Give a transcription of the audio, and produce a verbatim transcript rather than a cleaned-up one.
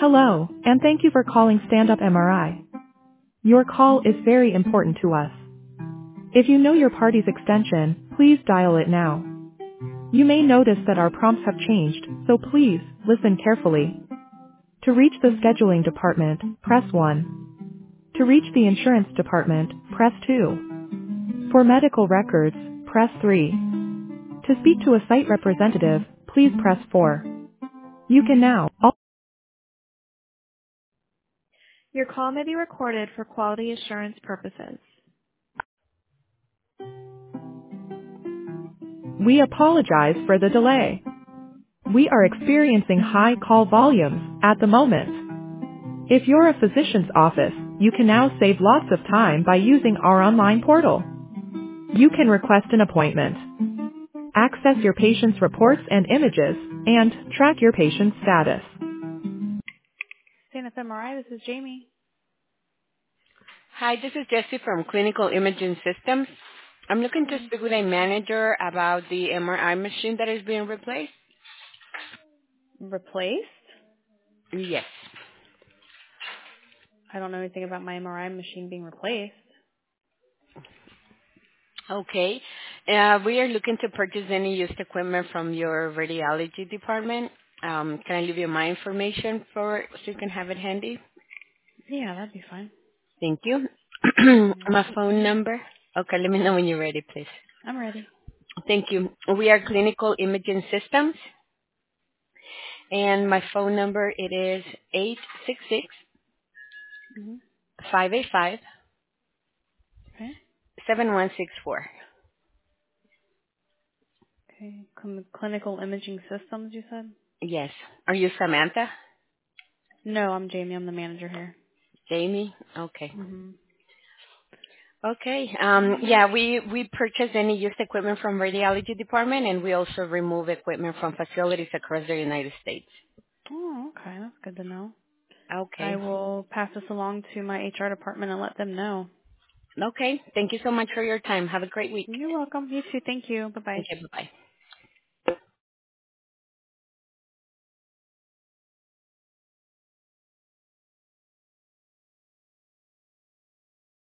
Hello, and thank you for calling Stand Up M R I. Your call is very important to us. If you know your party's extension, please dial it now. You may notice that our prompts have changed, so please, listen carefully. To reach the scheduling department, press one. To reach the insurance department, press two. For medical records, press three. To speak to a site representative, please press four. You can now. Your call may be recorded for quality assurance purposes. We apologize for the delay. We are experiencing high call volumes at the moment. If you're a physician's office, you can now save lots of time by using our online portal. You can request an appointment, access your patient's reports and images, and track your patient's status. Stand Up M R I, this is Jamie. Hi, this is Jessie from Clinical Imaging Systems. I'm looking to speak with a manager about the M R I machine that is being replaced. Replaced? Yes. I don't know anything about my M R I machine being replaced. Okay. Uh, we are looking to purchase any used equipment from your radiology department. Um, can I leave you my information for so you can have it handy? Yeah, that'd be fine. Thank you. Mm, My phone number. Okay, let me know when you're ready, please. I'm ready. Thank you. We are Clinical Imaging Systems, and my phone number it is eight six six Mm-hmm. five eight five Okay. seven one six four. Okay. Cl- clinical imaging systems, you said? Yes. Are you Samantha? No, I'm Jamie. I'm the manager here. Jamie? Okay. Mm-hmm. Okay. Um, yeah, we, we purchase any used equipment from radiology department, and we also remove equipment from facilities across the United States. Oh, okay. That's good to know. I Okay. will pass this along to my H R department and let them know. Okay. Thank you so much for your time. Have a great week. You're welcome. You too. Thank you. Bye-bye. Okay, bye-bye.